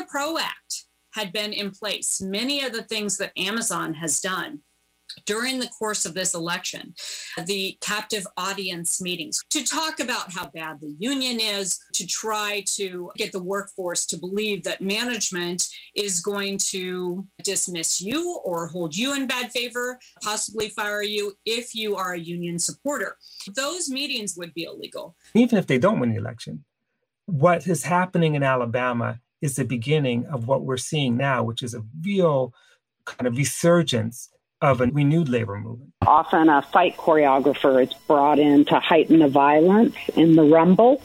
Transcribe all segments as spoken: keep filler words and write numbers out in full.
PRO Act had been in place, many of the things that Amazon has done during the course of this election, the captive audience meetings, to talk about how bad the union is, to try to get the workforce to believe that management is going to dismiss you or hold you in bad favor, possibly fire you if you are a union supporter. Those meetings would be illegal. Even if they don't win the election, what is happening in Alabama is the beginning of what we're seeing now, which is a real kind of resurgence of a renewed labor movement. Often a fight choreographer is brought in to heighten the violence in the rumble.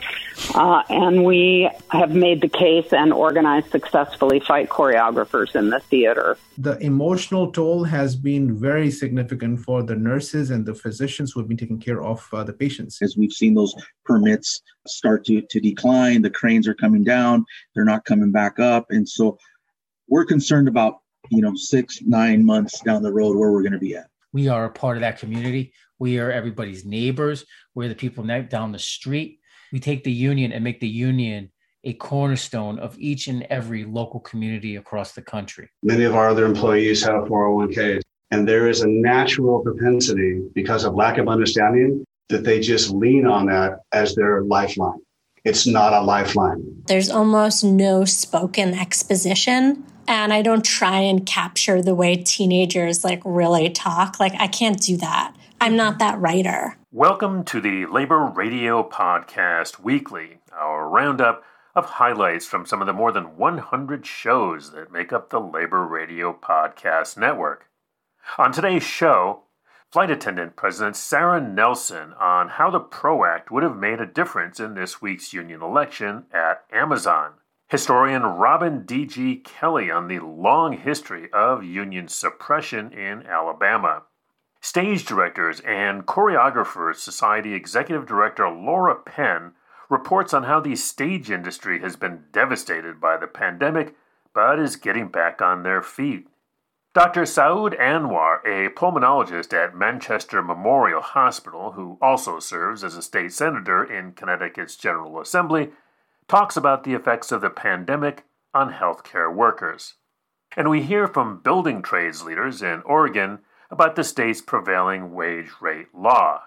Uh, and we have made the case and organized successfully fight choreographers in the theater. The emotional toll has been very significant for the nurses and the physicians who have been taking care of uh, the patients. As we've seen those permits start to, to decline, the cranes are coming down, they're not coming back up. And so we're concerned about you know, six, nine months down the road where we're going to be at. We are a part of that community. We are everybody's neighbors. We're the people down the street. We take the union and make the union a cornerstone of each and every local community across the country. Many of our other employees have four oh one k's, and there is a natural propensity, because of lack of understanding, that they just lean on that as their lifeline. It's not a lifeline. There's almost no spoken exposition. And I don't try and capture the way teenagers like really talk. Like, I can't do that. I'm not that writer. Welcome to the Labor Radio Podcast Weekly, our roundup of highlights from some of the more than one hundred shows that make up the Labor Radio Podcast Network. On today's show, Flight Attendant President Sarah Nelson on how the PRO Act would have made a difference in this week's union election at Amazon. Historian Robin D G. Kelly on the long history of union suppression in Alabama. Stage Directors and Choreographers Society Executive Director Laura Penn reports on how the stage industry has been devastated by the pandemic, but is getting back on their feet. Doctor Saud Anwar, a pulmonologist at Manchester Memorial Hospital, who also serves as a state senator in Connecticut's General Assembly, talks about the effects of the pandemic on healthcare workers. And we hear from building trades leaders in Oregon about the state's prevailing wage rate law.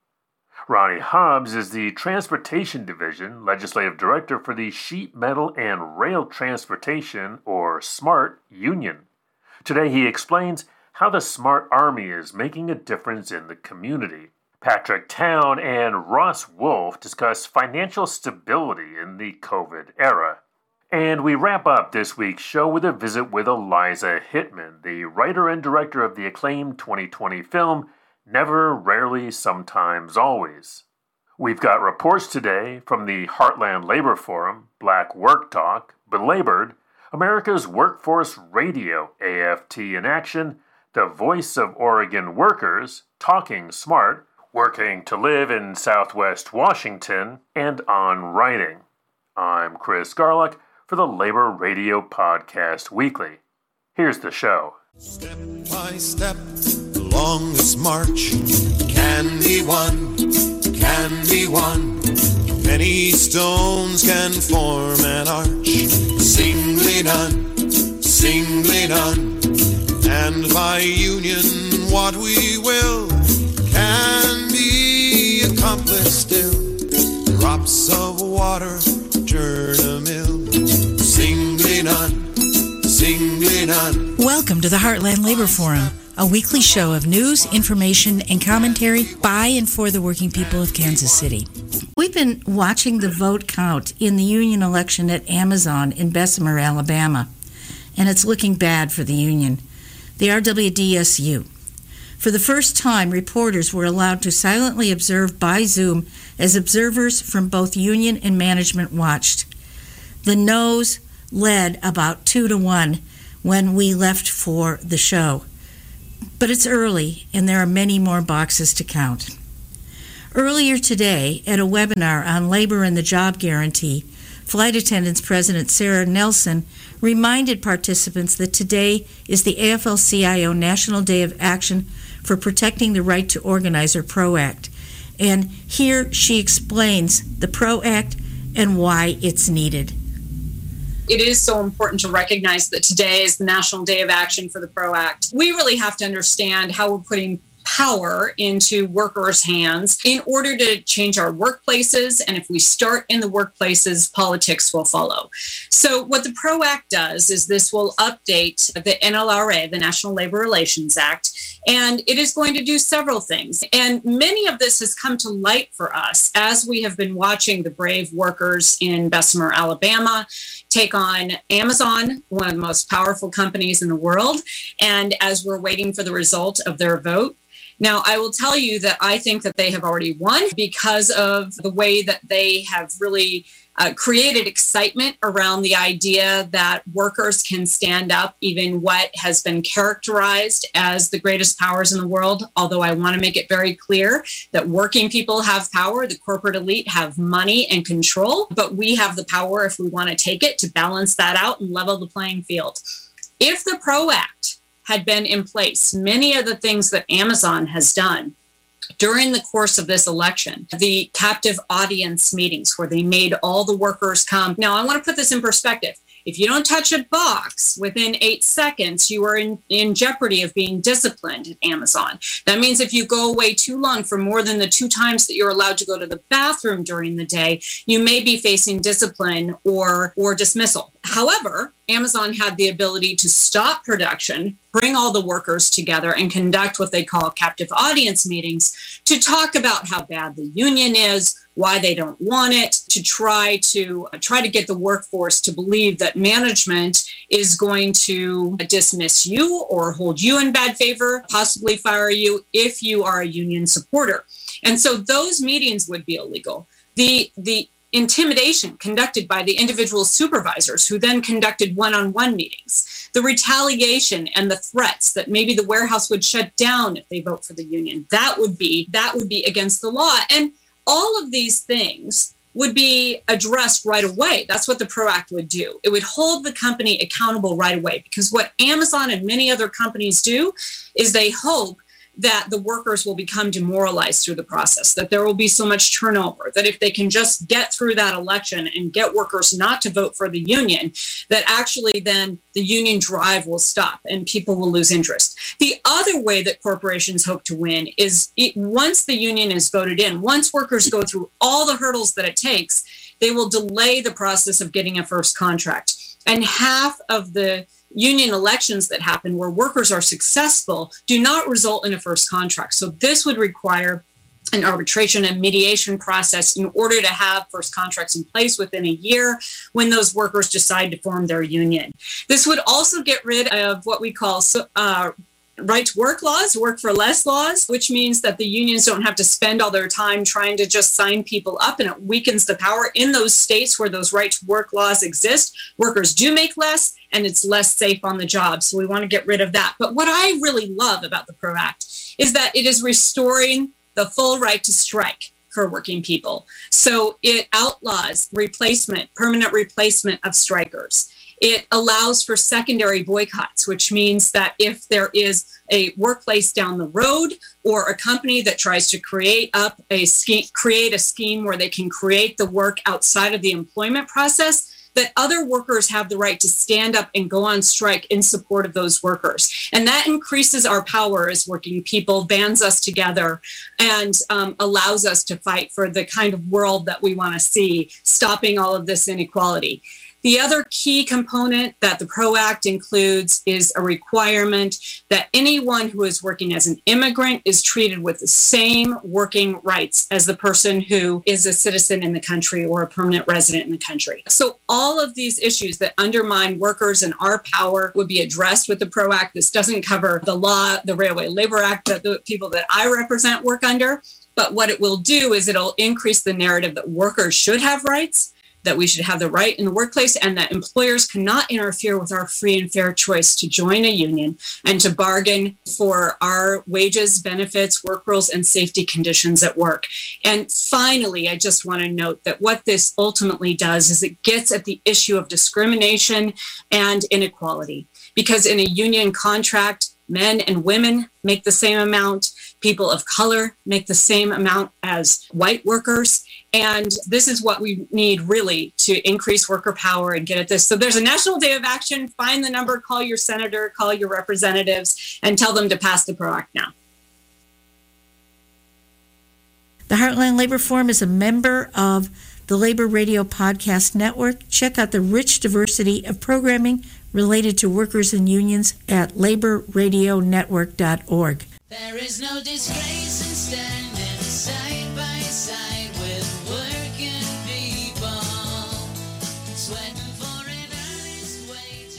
Ronnie Hobbs is the Transportation Division Legislative Director for the Sheet Metal and Rail Transportation, or SMART, union. Today he explains how the SMART Army is making a difference in the community. Patrick Town and Ross Wolf discuss financial stability in the COVID era. And we wrap up this week's show with a visit with Eliza Hittman, the writer and director of the acclaimed twenty twenty film Never, Rarely, Sometimes, Always. We've got reports today from the Heartland Labor Forum, Black Work Talk, Belabored, America's Workforce Radio, A F T in Action, the Voice of Oregon Workers, Talking Smart, Working to Live in Southwest Washington, and On Writing. I'm Chris Garlock for the Labor Radio Podcast Weekly. Here's the show. Step by step along this march can be won, can be won. Many stones can form an arch, singly done, singly done. And by union what we will can be accomplished still. Drops of water turn a mill, singly done, singly done. Welcome to the Heartland Labor Forum, a weekly show of news, information, and commentary by and for the working people of Kansas City. We've been watching the vote count in the union election at Amazon in Bessemer, Alabama, and it's looking bad for the union, the R W D S U. For the first time, reporters were allowed to silently observe by Zoom as observers from both union and management watched. The no's led about two to one when we left for the show. But it's early, and there are many more boxes to count. Earlier today, at a webinar on labor and the job guarantee, Flight Attendants President Sarah Nelson reminded participants that today is the A F L C I O National Day of Action for Protecting the Right to Organize, or PRO Act. And here she explains the PRO Act and why it's needed. It is so important to recognize that today is the National Day of Action for the PRO Act. We really have to understand how we're putting power into workers' hands in order to change our workplaces. And if we start in the workplaces, politics will follow. So what the PRO Act does is this will update the N L R A, the National Labor Relations Act, and it is going to do several things. And many of this has come to light for us as we have been watching the brave workers in Bessemer, Alabama, take on Amazon, one of the most powerful companies in the world, and as we're waiting for the result of their vote. Now, I will tell you that I think that they have already won because of the way that they have really uh, created excitement around the idea that workers can stand up even what has been characterized as the greatest powers in the world. Although I want to make it very clear that working people have power, the corporate elite have money and control, but we have the power if we want to take it to balance that out and level the playing field. If the PRO Act had been in place, many of the things that Amazon has done during the course of this election, the captive audience meetings where they made all the workers come. Now, I want to put this in perspective. If you don't touch a box within eight seconds, you are in, in jeopardy of being disciplined at Amazon. That means if you go away too long for more than the two times that you're allowed to go to the bathroom during the day, you may be facing discipline or, or dismissal. However, Amazon had the ability to stop production, bring all the workers together, and conduct what they call captive audience meetings to talk about how bad the union is, why they don't want it, to try to uh, try to get the workforce to believe that management is going to dismiss you or hold you in bad favor, possibly fire you if you are a union supporter. And so those meetings would be illegal. The the intimidation conducted by the individual supervisors who then conducted one-on-one meetings, the retaliation and the threats that maybe the warehouse would shut down if they vote for the union, that would be that would be against the law. And all of these things would be addressed right away. That's what the PRO Act would do. It would hold the company accountable right away, because what Amazon and many other companies do is they hope that the workers will become demoralized through the process, that there will be so much turnover, that if they can just get through that election and get workers not to vote for the union, that actually then the union drive will stop and people will lose interest. The other way that corporations hope to win is it, once the union is voted in, once workers go through all the hurdles that it takes, they will delay the process of getting a first contract. And half of the union elections that happen where workers are successful do not result in a first contract. So this would require an arbitration and mediation process in order to have first contracts in place within a year when those workers decide to form their union. This would also get rid of what we call uh, right to work laws, work for less laws, which means that the unions don't have to spend all their time trying to just sign people up, and it weakens the power in those states where those right to work laws exist. Workers do make less, and it's less safe on the job. So we want to get rid of that. But what I really love about the PRO Act is that it is restoring the full right to strike for working people. So it outlaws replacement, permanent replacement of strikers. It allows for secondary boycotts, which means that if there is a workplace down the road or a company that tries to create up a scheme, create a scheme where they can create the work outside of the employment process, that other workers have the right to stand up and go on strike in support of those workers. And that increases our power as working people, bands us together, and um, allows us to fight for the kind of world that we want to see, stopping all of this inequality. The other key component that the PRO Act includes is a requirement that anyone who is working as an immigrant is treated with the same working rights as the person who is a citizen in the country or a permanent resident in the country. So all of these issues that undermine workers and our power would be addressed with the PRO Act. This doesn't cover the law, the Railway Labor Act that the people that I represent work under. But what it will do is it'll increase the narrative that workers should have rights, that we should have the right in the workplace, and that employers cannot interfere with our free and fair choice to join a union and to bargain for our wages, benefits, work rules, and safety conditions at work. And finally, I just want to note that what this ultimately does is it gets at the issue of discrimination and inequality. Because in a union contract, Men and women make the same amount. People of color make the same amount as white workers. And this is what we need really to increase worker power and get at this. So there's a National Day of Action. Find the number, call your senator, call your representatives, and tell them to pass the PRO Act now. The Heartland Labor Forum is a member of the Labor Radio Podcast Network. Check out the rich diversity of programming related to workers and unions at labor radio network dot org. There is no disgrace in standing side by side with working people, sweating for an honest wage.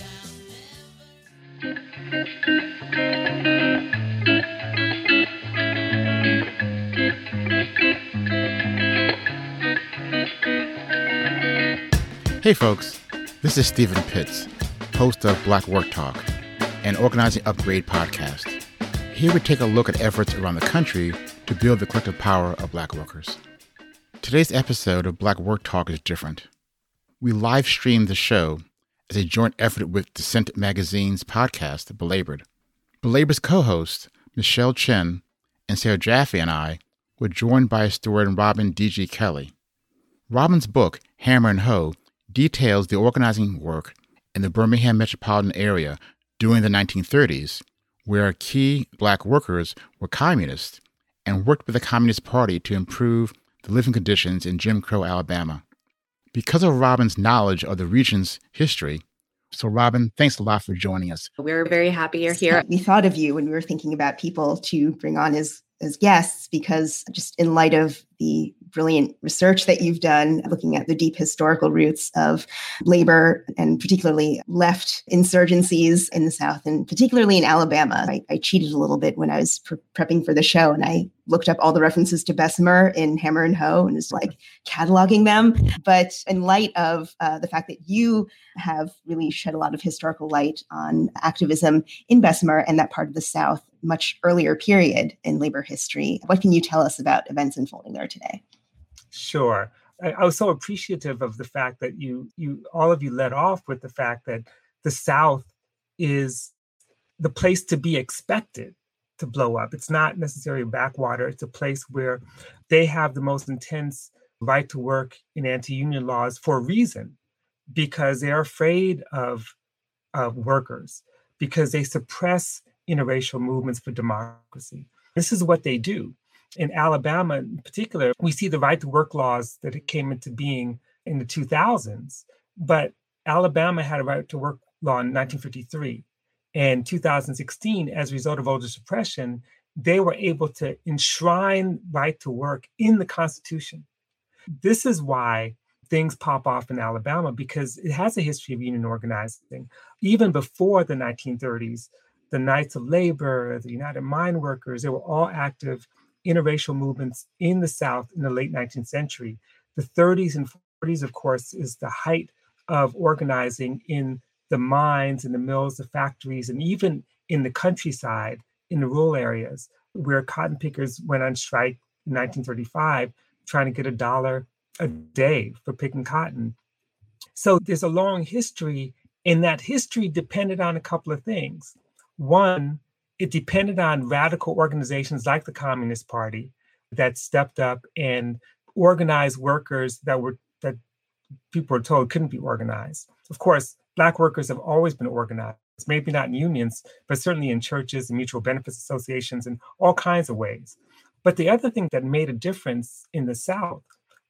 Hey folks, this is Stephen Pitts, host of Black Work Talk, an organizing upgrade podcast. Here we take a look at efforts around the country to build the collective power of Black workers. Today's episode of Black Work Talk is different. We live streamed the show as a joint effort with Dissent Magazine's podcast, Belabored. Belabored's co-hosts, Michelle Chen and Sarah Jaffe, and I were joined by historian Robin D G. Kelly. Robin's book, Hammer and Hoe, details the organizing work in the Birmingham metropolitan area during the nineteen thirties, where key Black workers were communists and worked with the Communist Party to improve the living conditions in Jim Crow, Alabama. Because of Robin's knowledge of the region's history, so Robin, thanks a lot for joining us. We're very happy you're here. We thought of you when we were thinking about people to bring on as, as guests, because just in light of the brilliant research that you've done, looking at the deep historical roots of labor and particularly left insurgencies in the South and particularly in Alabama. I, I cheated a little bit when I was pre- prepping for the show, and I looked up all the references to Bessemer in Hammer and Hoe and was like cataloging them. But in light of uh, the fact that you have really shed a lot of historical light on activism in Bessemer and that part of the South, much earlier period in labor history, what can you tell us about events unfolding there today? Sure. I, I was so appreciative of the fact that you, you, all of you led off with the fact that the South is the place to be expected to blow up. It's not necessarily a backwater. It's a place where they have the most intense right to work in anti-union laws for a reason, because they're afraid of, of workers, because they suppress interracial movements for democracy. This is what they do. In Alabama, in particular, we see the right to work laws that it came into being in the two thousands. But Alabama had a right to work law in nineteen fifty-three. And two thousand sixteen, as a result of voter suppression, they were able to enshrine right to work in the Constitution. This is why things pop off in Alabama, because it has a history of union organizing. Even before the nineteen thirties, the Knights of Labor, the United Mine Workers, they were all active interracial movements in the South in the late nineteenth century. The thirties and forties, of course, is the height of organizing in the mines and the mills, the factories, and even in the countryside, in the rural areas, where cotton pickers went on strike in nineteen thirty-five, trying to get a dollar a day for picking cotton. So there's a long history, and that history depended on a couple of things. One, it depended on radical organizations like the Communist Party that stepped up and organized workers that were that people were told couldn't be organized. Of course, Black workers have always been organized, maybe not in unions, but certainly in churches and mutual benefits associations and all kinds of ways. But the other thing that made a difference in the South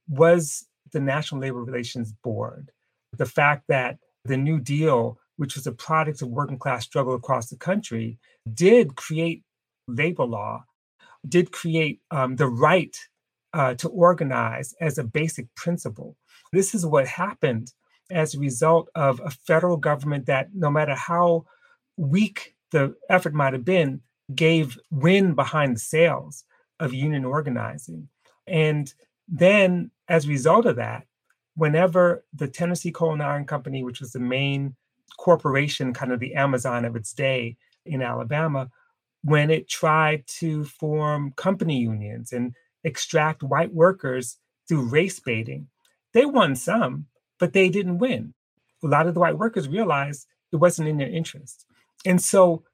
was the National Labor Relations Board. The fact that the New Deal, which was a product of working class struggle across the country, did create labor law, did create um, the right uh, to organize as a basic principle. This is what happened as a result of a federal government that, no matter how weak the effort might have been, gave wind behind the sails of union organizing. And then, as a result of that, whenever the Tennessee Coal and Iron Company, which was the main corporation, kind of the Amazon of its day in Alabama, when it tried to form company unions and extract white workers through race baiting, they won some, but they didn't win. A lot of the white workers realized it wasn't in their interest. And so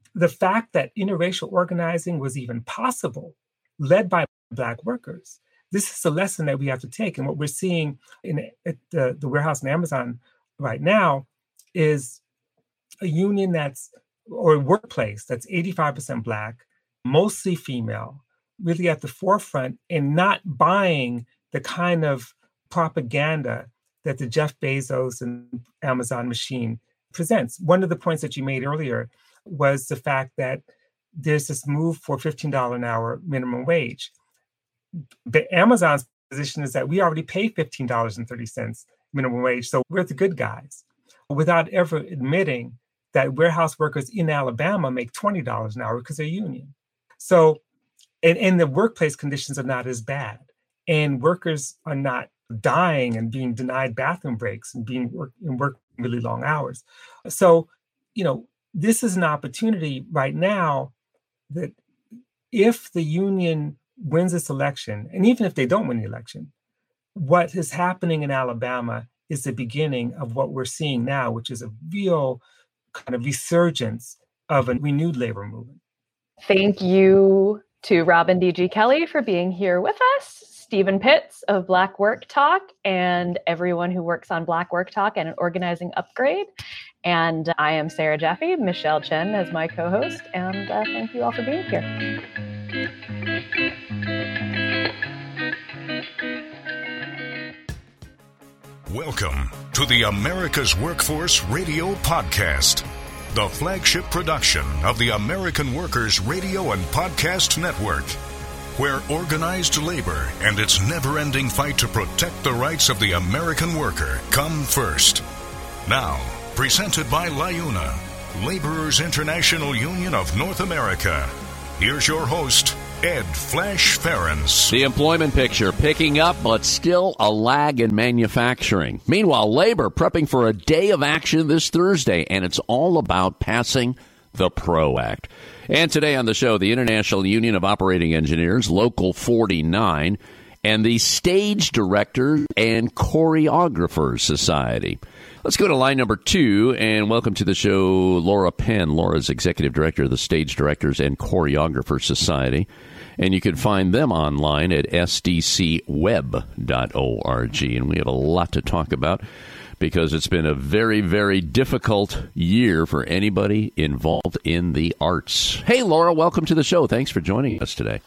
the fact that interracial organizing was even possible, led by Black workers, this is a lesson that we have to take. And what we're seeing in at the, the warehouse in Amazon right now is a union that's, or a workplace that's eighty-five percent Black, mostly female, really at the forefront and not buying the kind of propaganda that the Jeff Bezos and Amazon machine presents. One of the points that you made earlier was the fact that there's this move for fifteen dollars an hour minimum wage. But Amazon's position is that we already pay fifteen dollars and thirty cents minimum wage, so we're the good guys, without ever admitting that warehouse workers in Alabama make twenty dollars an hour because they're union. So, and, and the workplace conditions are not as bad. And workers are not dying and being denied bathroom breaks and being work, and working really long hours. So, you know, this is an opportunity right now that if the union wins this election, and even if they don't win the election, what is happening in Alabama is the beginning of what we're seeing now, which is a real kind of resurgence of a renewed labor movement. Thank you to Robin D G. Kelley for being here with us, Stephen Pitts of Black Work Talk, and everyone who works on Black Work Talk and Organizing Upgrade. And I am Sarah Jaffe, Michelle Chen as my co-host, and uh, thank you all for being here. Welcome to the America's Workforce Radio Podcast, the flagship production of the American Workers Radio and Podcast Network, where organized labor and its never-ending fight to protect the rights of the American worker come first. Now, presented by LIUNA, Laborers International Union of North America. Here's your host, Ed Flash Ferenc. The employment picture picking up, but still a lag in manufacturing. Meanwhile, labor prepping for a day of action this Thursday, and it's all about passing the PRO Act. And today on the show, the International Union of Operating Engineers, Local forty-nine, and the Stage Directors and Choreographers Society. Let's go to line number two and welcome to the show Laura Penn. Laura's Executive Director of the Stage Directors and Choreographers Society. And you can find them online at s d c web dot org. And we have a lot to talk about because it's been a very, very difficult year for anybody involved in the arts. Hey, Laura, welcome to the show. Thanks for joining us today.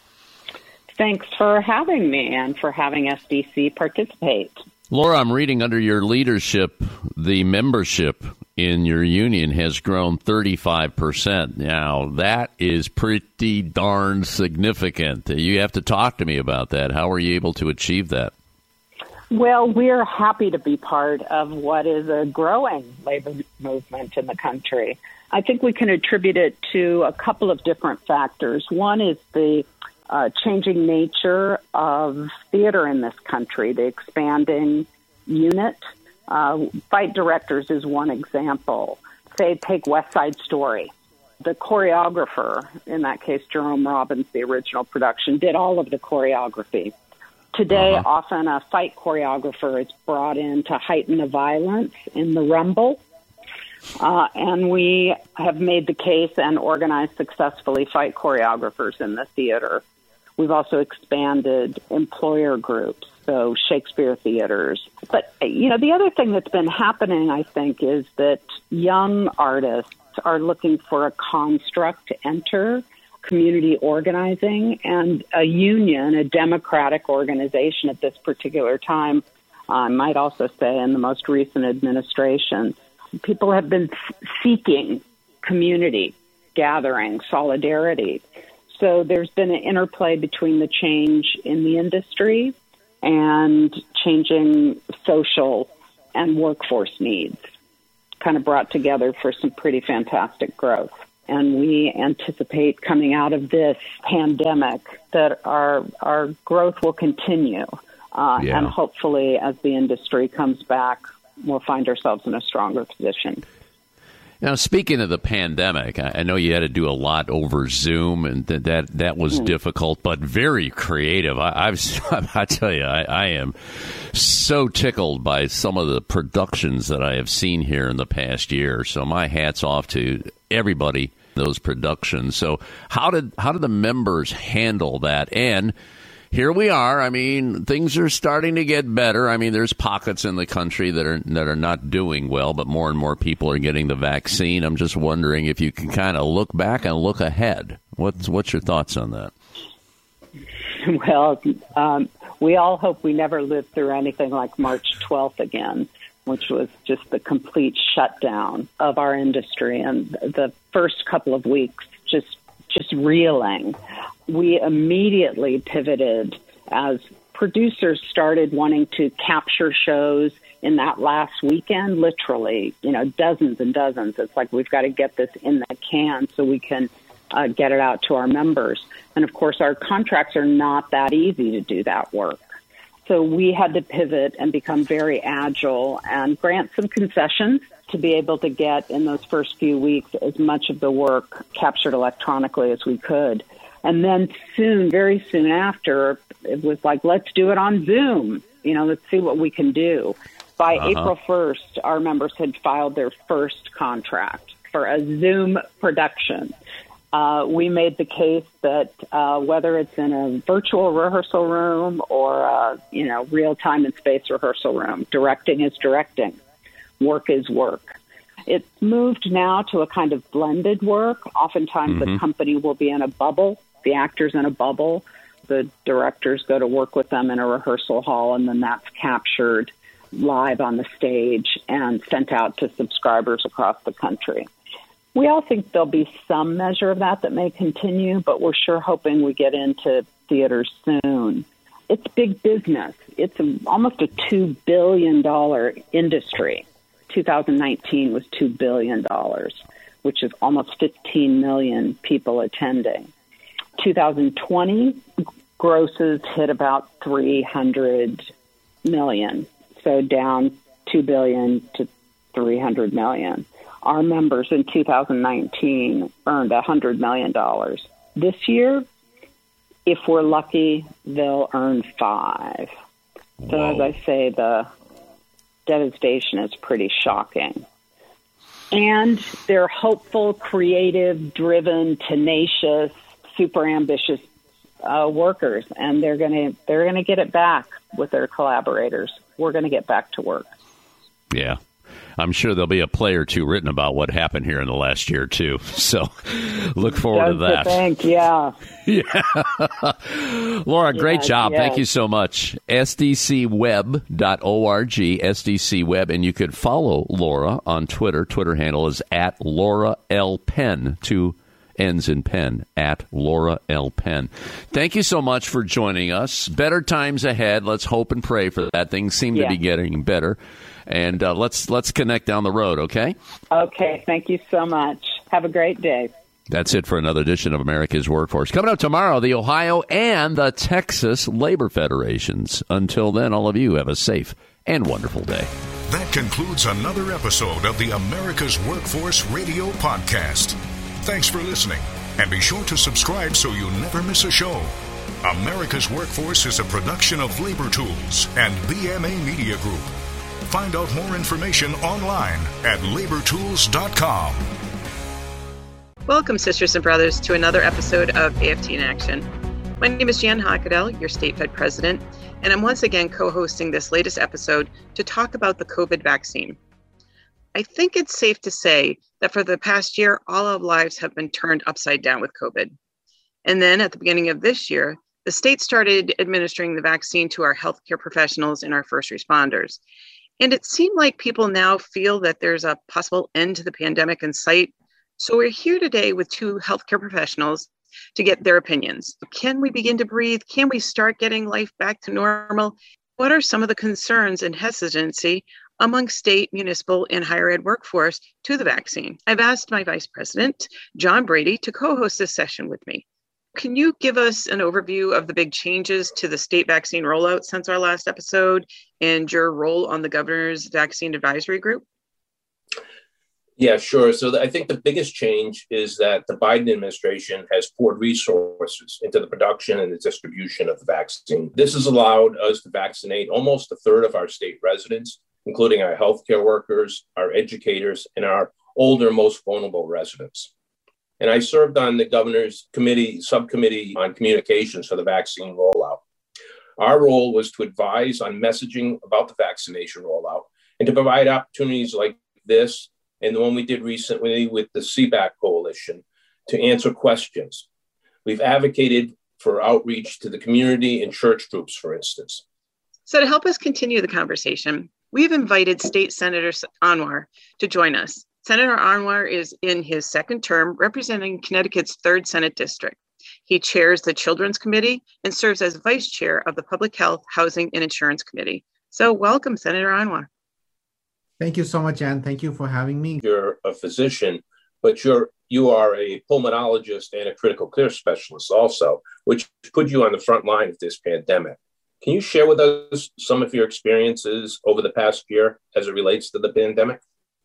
Thanks for having me and for having S D C participate. Laura, I'm reading under your leadership, the membership in your union has grown thirty-five percent. Now, that is pretty darn significant. You have to talk to me about that. How are you able to achieve that? Well, we're happy to be part of what is a growing labor movement in the country. I think we can attribute it to a couple of different factors. One is the Uh, changing nature of theater in this country, the expanding unit. Uh, Fight Directors is one example. Say, take West Side Story. The choreographer, in that case, Jerome Robbins, the original production, did all of the choreography. Today, uh-huh. often a fight choreographer is brought in to heighten the violence in the Rumble. Uh, and we have made the case and organized successfully fight choreographers in the theater. We've also expanded employer groups, so Shakespeare theaters. But, you know, the other thing that's been happening, I think, is that young artists are looking for a construct to enter community organizing, and a union, a democratic organization at this particular time, I might also say in the most recent administration, people have been seeking community, gathering, solidarity. So there's been an interplay between the change in the industry and changing social and workforce needs, kind of brought together for some pretty fantastic growth. And we anticipate coming out of this pandemic that our our growth will continue. Uh, yeah. And hopefully as the industry comes back, we'll find ourselves in a stronger position. Now, speaking of the pandemic, I know you had to do a lot over Zoom, and that that, that was mm. difficult, but very creative. I, I've, I tell you, I, I am so tickled by some of the productions that I have seen here in the past year. So my hat's off to everybody those productions. So how did how did the members handle that? And here we are. I mean, things are starting to get better. I mean, there's pockets in the country that are that are not doing well, but more and more people are getting the vaccine. I'm just wondering if you can kind of look back and look ahead. What's what's your thoughts on that? Well, um, we all hope we never live through anything like March twelfth again, which was just the complete shutdown of our industry, and the first couple of weeks just just reeling. We immediately pivoted as producers started wanting to capture shows in that last weekend, literally, you know, dozens and dozens. It's like, we've got to get this in the can so we can uh, get it out to our members. And of course, our contracts are not that easy to do that work. So we had to pivot and become very agile and grant some concessions to be able to get in those first few weeks as much of the work captured electronically as we could. And then soon, very soon after, it was like, let's do it on Zoom. You know, let's see what we can do. By uh-huh. April first, our members had filed their first contract for a Zoom production. Uh, we made the case that uh, whether it's in a virtual rehearsal room or, uh, you know, real-time and space rehearsal room, directing is directing, work is work. It's moved now to a kind of blended work. Oftentimes mm-hmm. the company will be in a bubble, the actors in a bubble. The directors go to work with them in a rehearsal hall, and then that's captured live on the stage and sent out to subscribers across the country. We all think there'll be some measure of that that may continue, but we're sure hoping we get into theaters soon. It's big business. It's a, almost a two billion dollars industry. two thousand nineteen was two billion dollars, which is almost fifteen million people attending. two thousand twenty grosses hit about three hundred million, so down two billion dollars to three hundred million dollars. Our members in two thousand nineteen earned one hundred million dollars. This year, if we're lucky, they'll earn five. So Whoa. As I say, the devastation is pretty shocking. And they're hopeful, creative, driven, tenacious, super ambitious uh, workers, and they're going to they're going to get it back with their collaborators. We're going to get back to work. Yeah. I'm sure there'll be a play or two written about what happened here in the last year, too. So look forward Does to that. Think, yeah. yeah. Laura, great yes, job. Yes. Thank you so much. S D C web dot org, S D C Web. And you could follow Laura on Twitter. Twitter handle is at Laura L. Penn, two N's in Penn, at Laura L. Penn. Thank you so much for joining us. Better times ahead. Let's hope and pray for that. Things seem yeah. to be getting better. And uh, let's let's connect down the road, okay? Okay, thank you so much. Have a great day. That's it for another edition of America's Workforce. Coming up tomorrow, the Ohio and the Texas Labor Federations. Until then, all of you have a safe and wonderful day. That concludes another episode of the America's Workforce Radio Podcast. Thanks for listening, and be sure to subscribe so you never miss a show. America's Workforce is a production of Labor Tools and B M A Media Group. Find out more information online at labor tools dot com. Welcome, sisters and brothers, to another episode of A F T in Action. My name is Jan Hockadell, your state Fed president, and I'm once again co-hosting this latest episode to talk about the COVID vaccine. I think it's safe to say that for the past year, all our lives have been turned upside down with COVID. And then at the beginning of this year, the state started administering the vaccine to our healthcare professionals and our first responders. And it seemed like people now feel that there's a possible end to the pandemic in sight. So we're here today with two healthcare professionals to get their opinions. Can we begin to breathe? Can we start getting life back to normal? What are some of the concerns and hesitancy among state, municipal, and higher ed workforce to the vaccine? I've asked my Vice President, John Brady, to co-host this session with me. Can you give us an overview of the big changes to the state vaccine rollout since our last episode and your role on the governor's vaccine advisory group? Yeah, sure. So I think the biggest change is that the Biden administration has poured resources into the production and the distribution of the vaccine. This has allowed us to vaccinate almost a third of our state residents, including our healthcare workers, our educators, and our older, most vulnerable residents. and I served on the governor's committee, subcommittee on communications for the vaccine rollout. Our role was to advise on messaging about the vaccination rollout and to provide opportunities like this and the one we did recently with the C BAC Coalition to answer questions. We've advocated for outreach to the community and church groups, for instance. So to help us continue the conversation, we've invited State Senator Anwar to join us. Senator Anwar is in his second term representing Connecticut's third Senate District. He chairs the Children's Committee and serves as Vice Chair of the Public Health, Housing, and Insurance Committee. So welcome, Senator Anwar. Thank you so much, Ann. Thank you for having me. You're a physician, but you're you are a pulmonologist and a critical care specialist also, which put you on the front line of this pandemic. Can you share with us some of your experiences over the past year as it relates to the pandemic?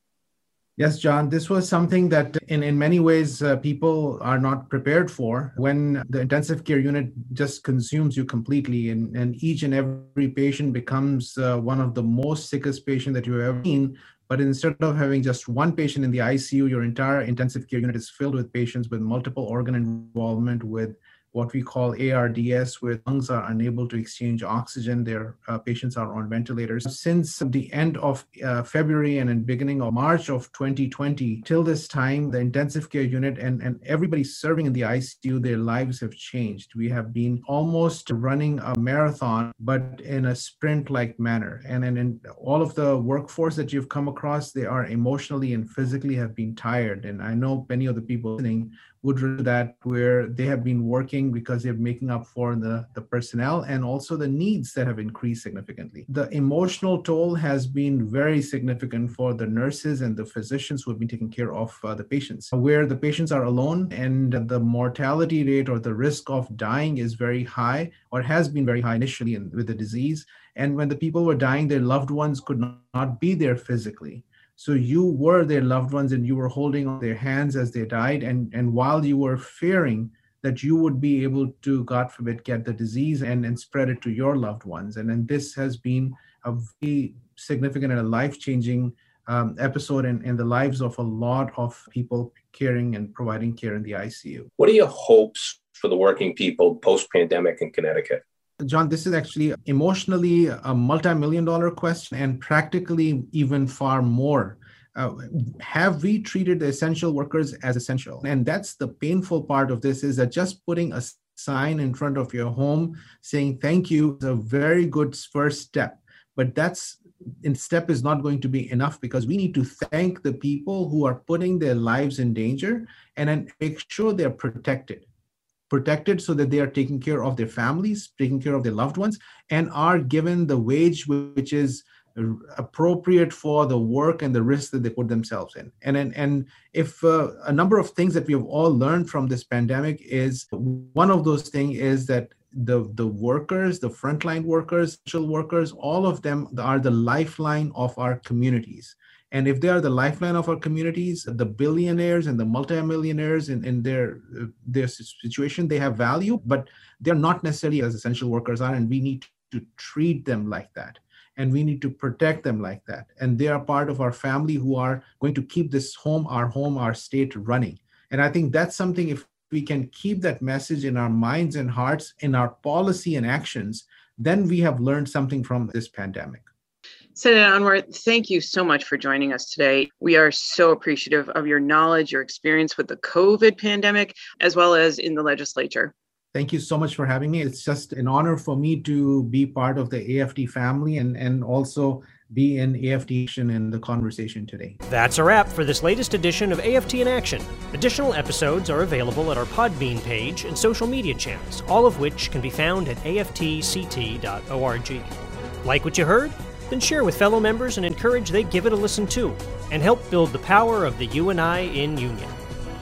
Yes, John, this was something that in, in many ways uh, people are not prepared for when the intensive care unit just consumes you completely, and, and each and every patient becomes uh, one of the most sickest patients that you've ever seen. But instead of having just one patient in the I C U, your entire intensive care unit is filled with patients with multiple organ involvement, with what we call A R D S, where lungs are unable to exchange oxygen. Their uh, patients are on ventilators. Since the end of uh, February and in beginning of March of twenty twenty, till this time, the intensive care unit and, and everybody serving in the I C U, their lives have changed. We have been almost running a marathon, but in a sprint-like manner. And, and in all of the workforce that you've come across, they are emotionally and physically have been tired. And I know many of the people listening would do that, where they have been working because they're making up for the, the personnel and also the needs that have increased significantly. The emotional toll has been very significant for the nurses and the physicians who have been taking care of uh, the patients, where the patients are alone and the mortality rate or the risk of dying is very high, or has been very high initially in, with the disease. And when the people were dying, their loved ones could not be there physically. So you were their loved ones and you were holding on their hands as they died. And, and while you were fearing that you would be able to, God forbid, get the disease and, and spread it to your loved ones. And then this has been a very significant and a life-changing um, episode in, in the lives of a lot of people caring and providing care in the I C U. What are your hopes for the working people post-pandemic in Connecticut? John, this is actually emotionally a multi-million dollar question and practically even far more. Uh, have we treated the essential workers as essential? And that's the painful part of this, is that just putting a sign in front of your home saying thank you is a very good first step. But that's in step is not going to be enough, because we need to thank the people who are putting their lives in danger and then make sure they're protected. protected so that they are taking care of their families, taking care of their loved ones, and are given the wage which is appropriate for the work and the risk that they put themselves in. And, and, and if uh, a number of things that we have all learned from this pandemic is, one of those things is that the, the workers, the frontline workers, social workers, all of them are the lifeline of our communities. And if they are the lifeline of our communities, the billionaires and the multimillionaires in, in their, uh, their situation, they have value, but they're not necessarily as essential workers are, and we need to treat them like that. And we need to protect them like that. And they are part of our family who are going to keep this home, our home, our state running. And I think that's something, if we can keep that message in our minds and hearts, in our policy and actions, then we have learned something from this pandemic. Senator Anwar, thank you so much for joining us today. We are so appreciative of your knowledge, your experience with the COVID pandemic, as well as in the legislature. Thank you so much for having me. It's just an honor for me to be part of the A F T family and, and also be in A F T Action in the conversation today. That's a wrap for this latest edition of A F T in Action. Additional episodes are available at our Podbean page and social media channels, all of which can be found at A F T C T dot org. Like what you heard? Then share with fellow members and encourage they give it a listen too, and help build the power of the U N I in union.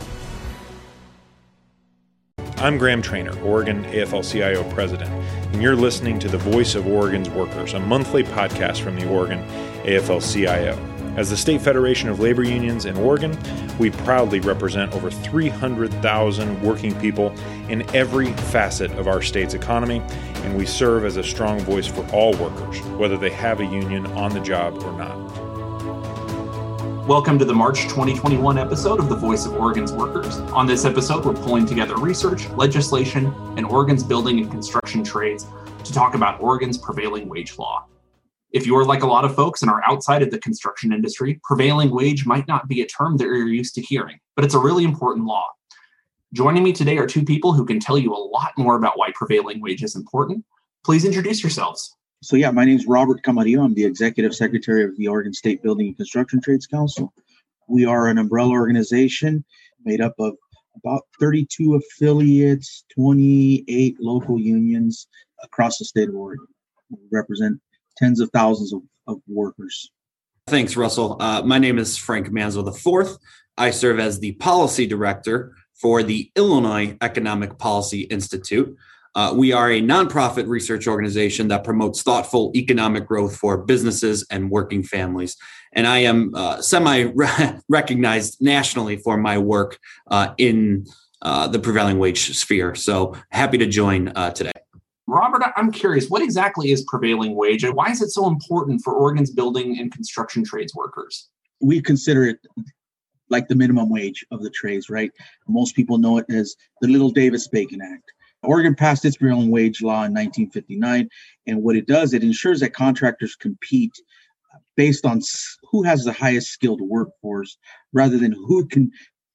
I'm Graham Trainer, Oregon A F L C I O President, and you're listening to The Voice of Oregon's Workers, a monthly podcast from the Oregon A F L C I O. As the State Federation of Labor Unions in Oregon, we proudly represent over three hundred thousand working people in every facet of our state's economy, and we serve as a strong voice for all workers, whether they have a union on the job or not. Welcome to the March twenty twenty-one episode of The Voice of Oregon's Workers. On this episode, we're pulling together research, legislation, and Oregon's building and construction trades to talk about Oregon's prevailing wage law. If you're like a lot of folks and are outside of the construction industry, prevailing wage might not be a term that you're used to hearing, but it's a really important law. Joining me today are two people who can tell you a lot more about why prevailing wage is important. Please introduce yourselves. So yeah, my name is Robert Camarillo. I'm the Executive Secretary of the Oregon State Building and Construction Trades Council. We are an umbrella organization made up of about thirty-two affiliates, twenty-eight local unions across the state of Oregon. We represent tens of thousands of, of workers. Thanks, Russell. Uh, my name is Frank Manzo the fourth. I serve as the Policy Director for the Illinois Economic Policy Institute. Uh, we are a nonprofit research organization that promotes thoughtful economic growth for businesses and working families. And I am uh, semi-recognized nationally for my work uh, in uh, the prevailing wage sphere. So happy to join uh, today. Robert, I'm curious, what exactly is prevailing wage and why is it so important for Oregon's building and construction trades workers? We consider it like the minimum wage of the trades, right? Most people know it as the Little Davis-Bacon Act. Oregon passed its prevailing wage law in nineteen fifty-nine, and what it does, it ensures that contractors compete based on who has the highest skilled workforce rather than who can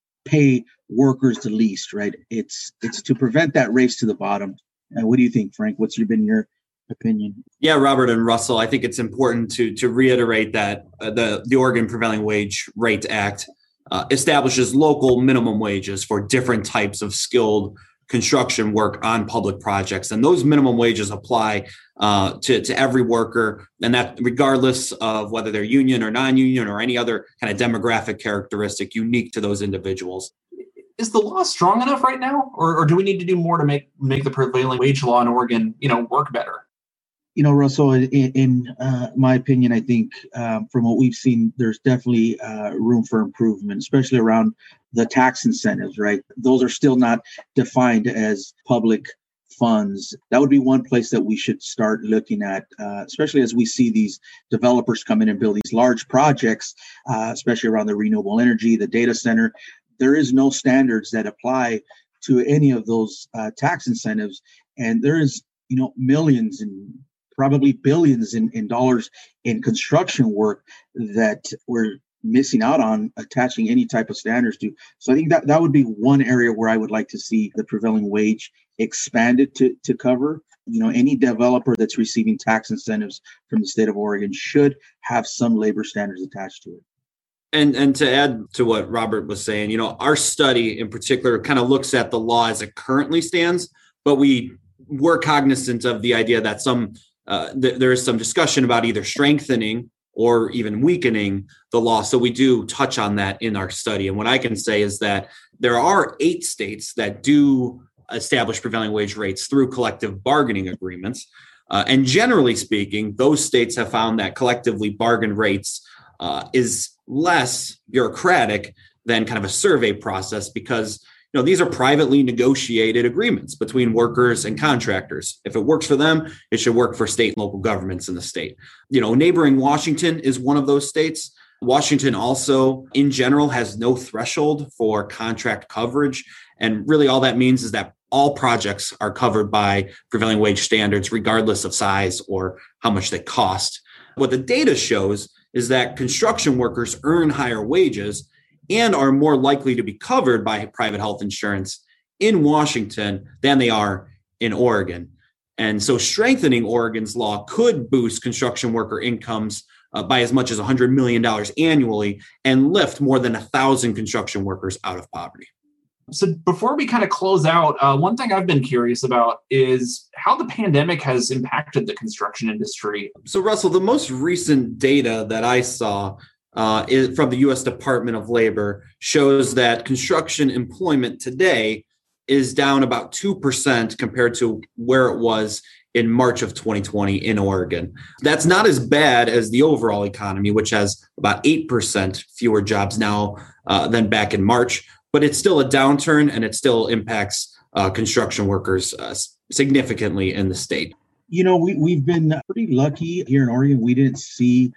pay workers the least, right? It's it's to prevent that race to the bottom. And what do you think, Frank? What's your, been your opinion? Yeah, Robert and Russell, I think it's important to to reiterate that uh, the, the Oregon Prevailing Wage Rate Act uh, establishes local minimum wages for different types of skilled construction work on public projects. And those minimum wages apply uh, to, to every worker, and that regardless of whether they're union or non-union or any other kind of demographic characteristic unique to those individuals. Is the law strong enough right now, or, or do we need to do more to make make the prevailing wage law in Oregon, you know, work better? You know, Russell, in, in uh, my opinion, I think um, from what we've seen, there's definitely uh, room for improvement, especially around the tax incentives, right? Those are still not defined as public funds. That would be one place that we should start looking at, uh, especially as we see these developers come in and build these large projects, uh, especially around the renewable energy, the data center. There is no standards that apply to any of those uh, tax incentives. And there is, you know, millions and probably billions in, in dollars in construction work that we're missing out on attaching any type of standards to. So I think that that would be one area where I would like to see the prevailing wage expanded to, to cover. You know, any developer that's receiving tax incentives from the state of Oregon should have some labor standards attached to it. And and to add to what Robert was saying, you know, our study in particular kind of looks at the law as it currently stands, but we were cognizant of the idea that some uh, th- there is some discussion about either strengthening or even weakening the law. So we do touch on that in our study. And what I can say is that there are eight states that do establish prevailing wage rates through collective bargaining agreements. Uh, and generally speaking, those states have found that collectively bargained rates uh, is less bureaucratic than kind of a survey process because, you know, these are privately negotiated agreements between workers and contractors. If it works for them, it should work for state and local governments in the state. You know, neighboring Washington is one of those states. Washington also, in general, has no threshold for contract coverage. And really all that means is that all projects are covered by prevailing wage standards, regardless of size or how much they cost. What the data shows is that construction workers earn higher wages and are more likely to be covered by private health insurance in Washington than they are in Oregon. And so strengthening Oregon's law could boost construction worker incomes uh, by as much as one hundred million dollars annually and lift more than one thousand construction workers out of poverty. So before we kind of close out, uh, one thing I've been curious about is how the pandemic has impacted the construction industry. So Russell, the most recent data that I saw uh, is from the U S Department of Labor shows that construction employment today is down about two percent compared to where it was in March of twenty twenty in Oregon. That's not as bad as the overall economy, which has about eight percent fewer jobs now uh, than back in March. But it's still a downturn, and it still impacts uh, construction workers uh, significantly in the state. You know, we, we've been pretty lucky here in Oregon. We didn't see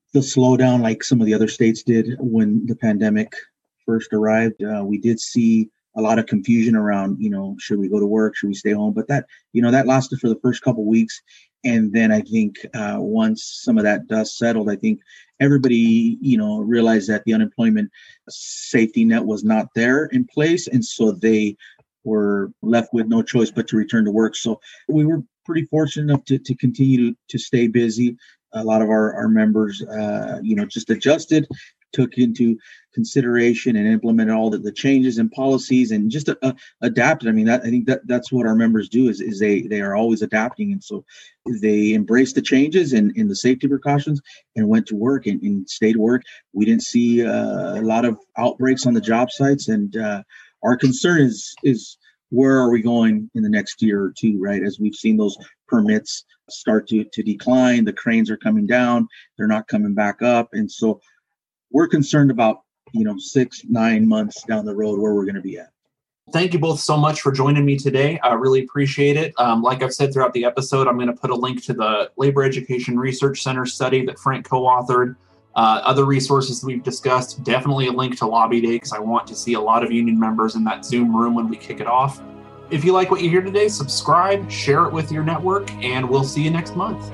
the slowdown like some of the other states did when the pandemic first arrived. Uh, we did see a lot of confusion around, you know, should we go to work? Should we stay home? But that, you know, that lasted for the first couple of weeks. And then I think uh, once some of that dust settled, I think everybody, you know, realized that the unemployment safety net was not there in place. And so they were left with no choice but to return to work. So we were pretty fortunate enough to, to continue to, to stay busy. A lot of our, our members, uh, you know, just adjusted, took into consideration and implemented all the, the changes and policies and just uh, adapted. I mean, that, I think that that's what our members do is, is they they are always adapting. And so they embraced the changes and, and the safety precautions and went to work and, and stayed to work. We didn't see uh, a lot of outbreaks on the job sites. And uh, our concern is is where are we going in the next year or two, right? As we've seen those permits start to, to decline, the cranes are coming down, they're not coming back up. And so we're concerned about, you know, six, nine months down the road where we're going to be at. Thank you both so much for joining me today. I really appreciate it. Um, like I've said throughout the episode, I'm going to put a link to the Labor Education Research Center study that Frank co-authored. Uh, other resources that we've discussed, definitely a link to Lobby Day because I want to see a lot of union members in that Zoom room when we kick it off. If you like what you hear today, subscribe, share it with your network, and we'll see you next month.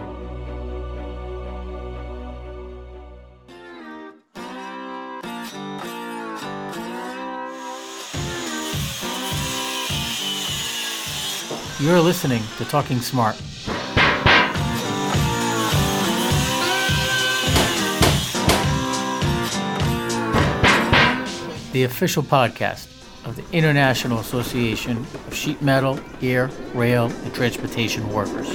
You're listening to Talking Smart. The official podcast of the International Association of Sheet Metal, Air, Rail, and Transportation Workers.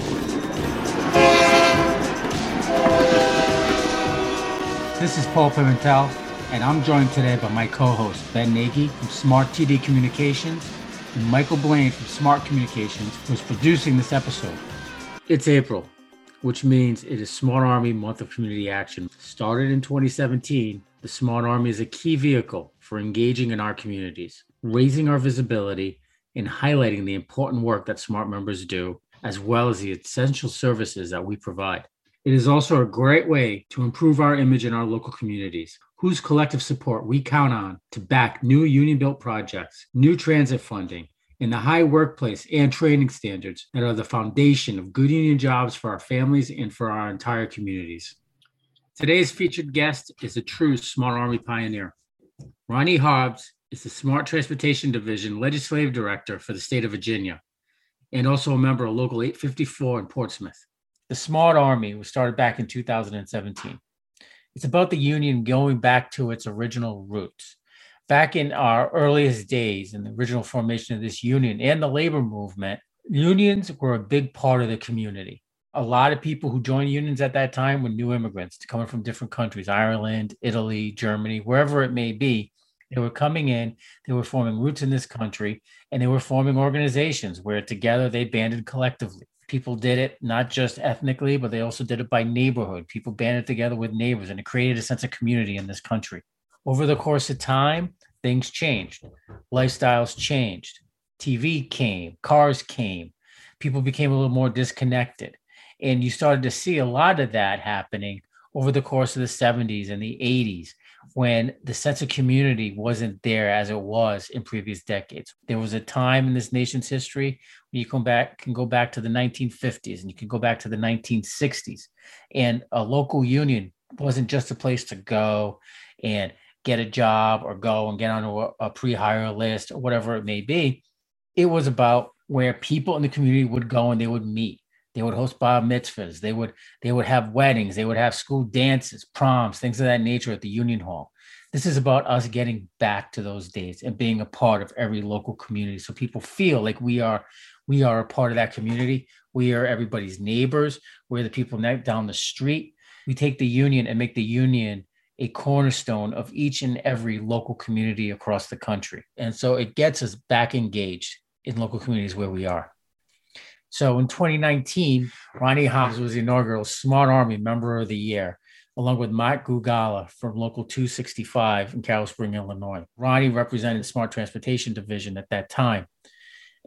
This is Paul Pimentel, and I'm joined today by my co-host, Ben Nagy from Smart T D Communications, and Michael Blaine from Smart Communications, who's producing this episode. It's April, which means it is Smart Army Month of Community Action. Started in twenty seventeen, the Smart Army is a key vehicle for engaging in our communities, raising our visibility, and highlighting the important work that Smart members do, as well as the essential services that we provide. It is also a great way to improve our image in our local communities, whose collective support we count on to back new union-built projects, new transit funding, and the high workplace and training standards that are the foundation of good union jobs for our families and for our entire communities. Today's featured guest is a true Smart Army pioneer. Ronnie Hobbs is the Smart Transportation Division Legislative Director for the state of Virginia, and also a member of Local eight fifty-four in Portsmouth. The Smart Army was started back in two thousand seventeen. It's about the union going back to its original roots. Back in our earliest days, in the original formation of this union and the labor movement, unions were a big part of the community. A lot of people who joined unions at that time were new immigrants coming from different countries, Ireland, Italy, Germany, wherever it may be. They were coming in, they were forming roots in this country, and they were forming organizations where together they banded collectively. People did it not just ethnically, but they also did it by neighborhood. People banded together with neighbors, and it created a sense of community in this country. Over the course of time, things changed. Lifestyles changed. T V came, cars came. People became a little more disconnected. And you started to see a lot of that happening over the course of the seventies and the eighties, when the sense of community wasn't there as it was in previous decades. There was a time in this nation's history when you come back, can go back to the nineteen fifties, and you can go back to the nineteen sixties. And a local union wasn't just a place to go and get a job or go and get on a, a pre-hire list or whatever it may be. It was about where people in the community would go and they would meet. They would host bar mitzvahs. They would they would have weddings. They would have school dances, proms, things of that nature at the Union Hall. This is about us getting back to those days and being a part of every local community, so people feel like we are we are a part of that community. We are everybody's neighbors. We're the people down the street. We take the union and make the union a cornerstone of each and every local community across the country. And so it gets us back engaged in local communities where we are. So in twenty nineteen, Ronnie Hobbs was the inaugural Smart Army Member of the Year, along with Matt Gugala from Local two sixty-five in Carroll Spring, Illinois. Ronnie represented the Smart Transportation Division at that time.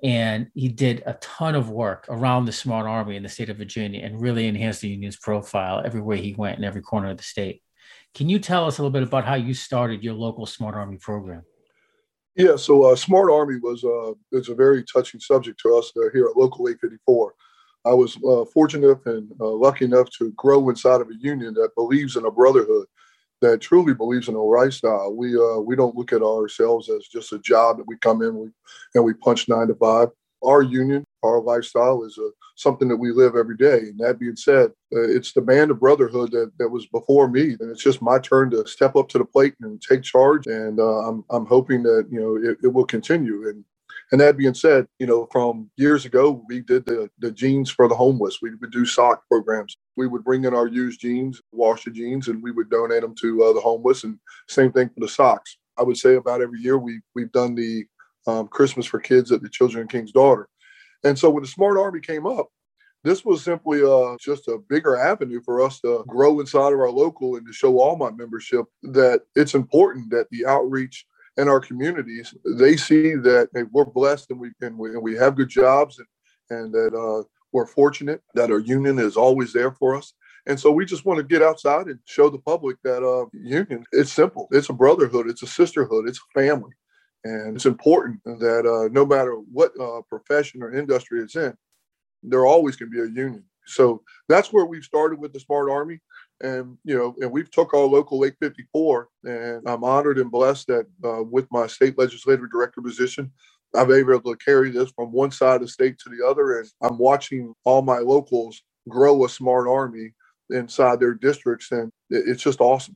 And he did a ton of work around the Smart Army in the state of Virginia and really enhanced the union's profile everywhere he went in every corner of the state. Can you tell us a little bit about how you started your local Smart Army program? Yeah, so uh, Smart Army was uh, it's a very touching subject to us uh, here at Local eight fifty-four. I was uh, fortunate and uh, lucky enough to grow inside of a union that believes in a brotherhood, that truly believes in a lifestyle. We uh, we don't look at ourselves as just a job that we come in we, and we punch nine to five. Our union, our lifestyle is uh, something that we live every day. And that being said, uh, it's the band of brotherhood that, that was before me. And it's just my turn to step up to the plate and take charge. And uh, I'm I'm hoping that, you know, it, it will continue. And and that being said, you know, from years ago, we did the, the jeans for the homeless. We would do sock programs. We would bring in our used jeans, wash the jeans, and we would donate them to uh, the homeless. And same thing for the socks. I would say about every year we, we've done the um, Christmas for Kids at the Children of King's Daughter. And so when the Smart Army came up, this was simply uh, just a bigger avenue for us to grow inside of our local and to show all my membership that it's important that the outreach in our communities, they see that hey, we're blessed and we, and we and we have good jobs and, and that uh, we're fortunate that our union is always there for us. And so we just want to get outside and show the public that uh, union, it's simple. It's a brotherhood. It's a sisterhood. It's a family. And it's important that uh, no matter what uh, profession or industry it's in, there always can be a union. So that's where we've started with the Smart Army. And, you know, and we've took our local eight fifty-four, and I'm honored and blessed that uh, with my state legislative director position, I've been able to carry this from one side of the state to the other. And I'm watching all my locals grow a Smart Army inside their districts. And it's just awesome.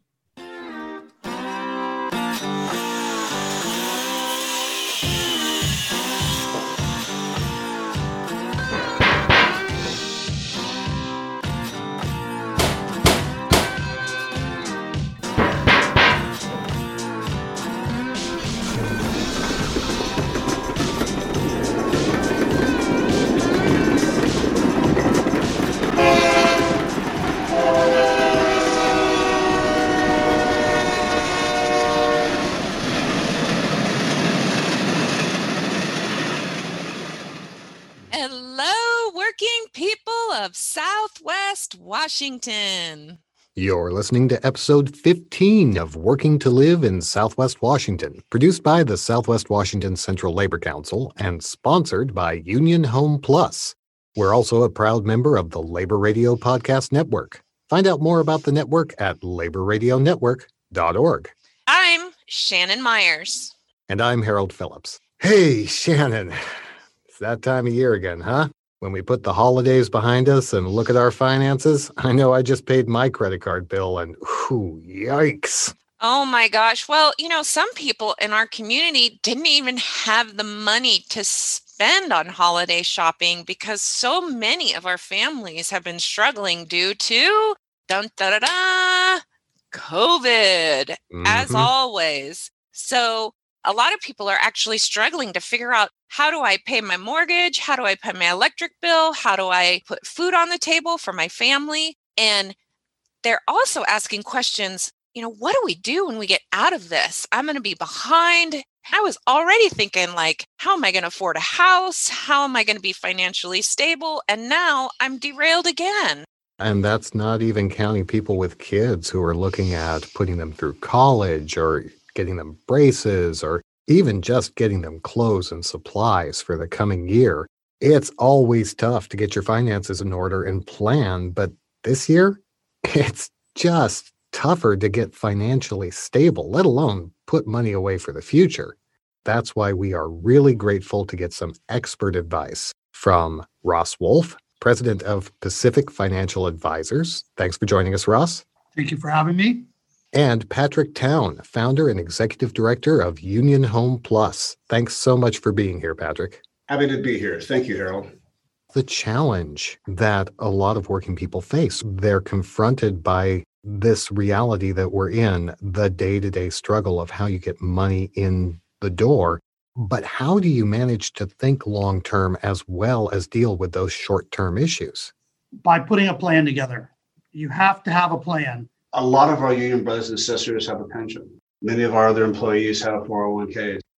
Southwest Washington. You're listening to episode fifteen of Working to Live in Southwest Washington, produced by the Southwest Washington Central Labor Council and sponsored by Union Home Plus. We're also a proud member of the Labor Radio Podcast Network. Find out more about the network at labor radio network dot org. I'm Shannon Myers. And I'm Harold Phillips. Hey, Shannon. It's that time of year again, huh? When we put the holidays behind us and look at our finances, I know I just paid my credit card bill and, ooh, yikes. Oh my gosh. Well, you know, some people in our community didn't even have the money to spend on holiday shopping because so many of our families have been struggling due to dun, da, da, da, COVID, mm-hmm. as always. So a lot of people are actually struggling to figure out, how do I pay my mortgage? How do I pay my electric bill? How do I put food on the table for my family? And they're also asking questions, you know, what do we do when we get out of this? I'm going to be behind. I was already thinking like, how am I going to afford a house? How am I going to be financially stable? And now I'm derailed again. And that's not even counting people with kids who are looking at putting them through college or getting them braces or even just getting them clothes and supplies for the coming year. It's always tough to get your finances in order and plan, but this year, it's just tougher to get financially stable, let alone put money away for the future. That's why we are really grateful to get some expert advice from Ross Wolf, president of Pacific Financial Advisors. Thanks for joining us, Ross. Thank you for having me. And Patrick Town, founder and executive director of Union Home Plus. Thanks so much for being here, Patrick. Happy to be here. Thank you, Harold. The challenge that a lot of working people face, they're confronted by this reality that we're in, the day-to-day struggle of how you get money in the door. But how do you manage to think long-term as well as deal with those short-term issues? By putting a plan together. You have to have a plan. A lot of our union brothers and sisters have a pension. Many of our other employees have four oh one k's.